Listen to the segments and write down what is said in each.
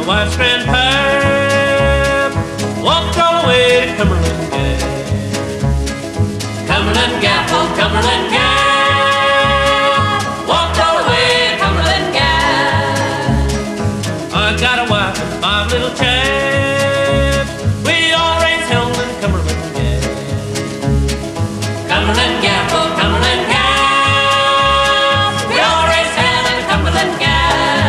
wife's grandpa walked all the way to Cumberland Gap. Cumberland Gap, oh Cumberland Gap, walked all the way to Cumberland Gap. I got a wife and 5 little chaps. We all raised hell in Cumberland Gap. Cumberland Gap, oh Cumberland Gap, we all raised hell in Cumberland Gap.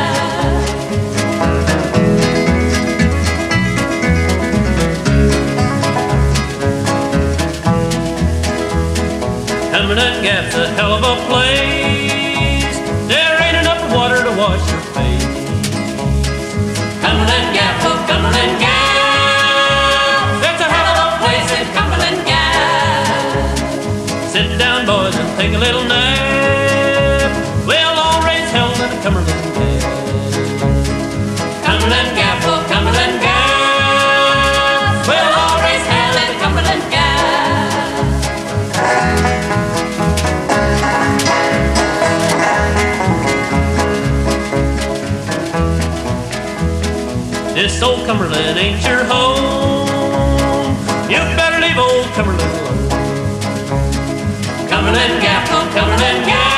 Cumberland Gap's a hell of a place. There ain't enough water to wash your face. Cumberland Gap, oh Cumberland Gap, That's a hell of a place in Cumberland Gap. Sit down, boys, and take a little nap. We'll all raise hell in Cumberland Gap. Cumberland Gap, oh Cumberland Gap, we'll all raise hell in Cumberland Gap. This old Cumberland ain't your home. You better leave old Cumberland alone. Cumberland Gap, oh Cumberland Gap.